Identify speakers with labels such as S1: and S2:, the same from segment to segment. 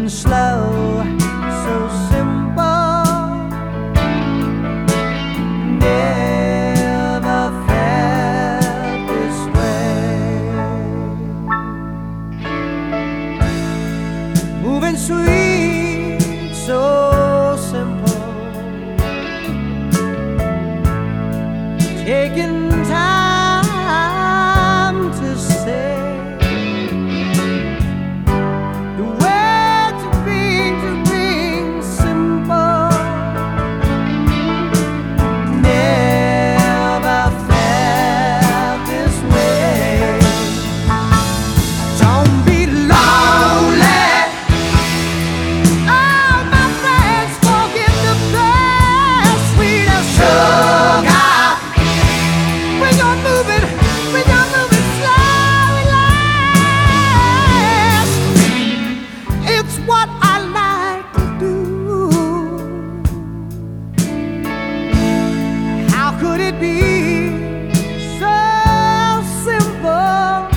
S1: moving slow, so simple. Never felt this way. Moving sweet, so simple. Taking time to say the way to being simple. Never felt this way. Don't be lonely. All my friends forget the best, sweet as sugar. When you're moving slow and last, it's what I like to do. How could it be so simple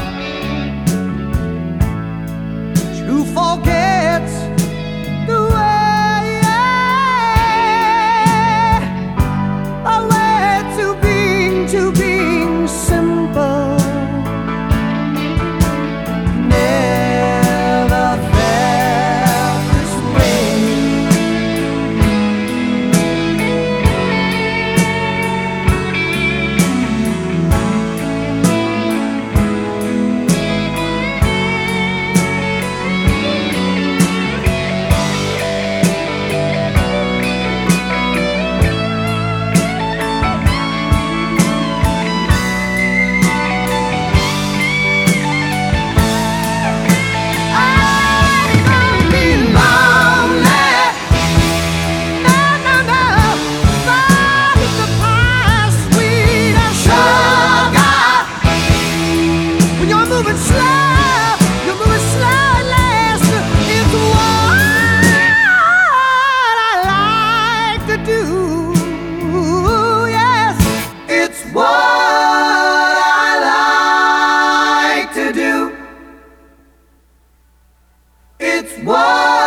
S1: to forget the way to being simple? Never felt this way. Moving slow and last. It's what I like to do. Yes, it's what I like to do. It's what